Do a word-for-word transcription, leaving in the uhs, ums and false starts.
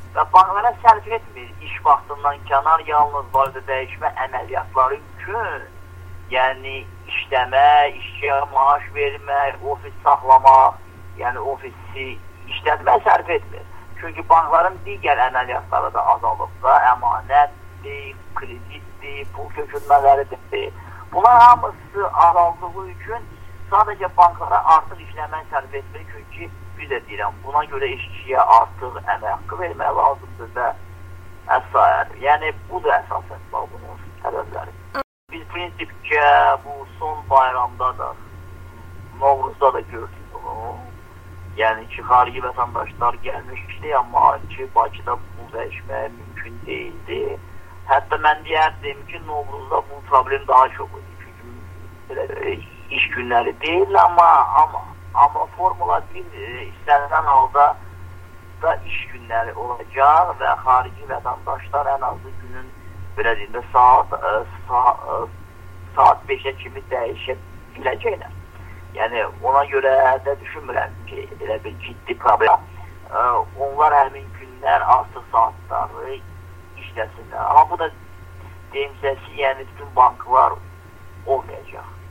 və banklara sərf etmir iş vaxtından kənar, yalnız validə dəyişmə əməliyyatları üçün, yəni işləmə, işçiyə maaş vermək, ofis saxlamaq, yəni ofisi işlətmək sərf etmir. Çünki bankların digər əməliyyatları da azalıb da, əmanətdir, kreditdir, pul kökülmələridir. Bunlar hamısı azaldığı üçün sadəcə banklara artıq işləmək sərf etmir. Çünki bir də deyirəm, buna görə işçiyə artıq əmək haqqı vermək lazımdır və əsair. Yəni, bu da əsasən bunun səbəbləri. Biz prinsipcə bu son bayramda da, Novruzda da gördük bunu. Yəni ki, xarici vətəndaşlar gəlmişdi, amma ki, Bakıda pul dəyişməyə mümkün deyildi. Hətta mən deyərdim ki, Novruzda bu problem daha çox idi. Çünki iş günləri deyil, amma amma Amma Formula bir istənilən halda da iş günləri olacaq və xarici vətəndaşlar ən azı günün belə deyində saat, saat, saat beşə kimi dəyişə biləcəklər. Yəni ona görə də düşünmürəm ki, elə bir ciddi problem. Onlar həmin günlər artıq saatları işləsinlər. Amma bu da deyimsəsi, yəni bütün banklar olmayacaq.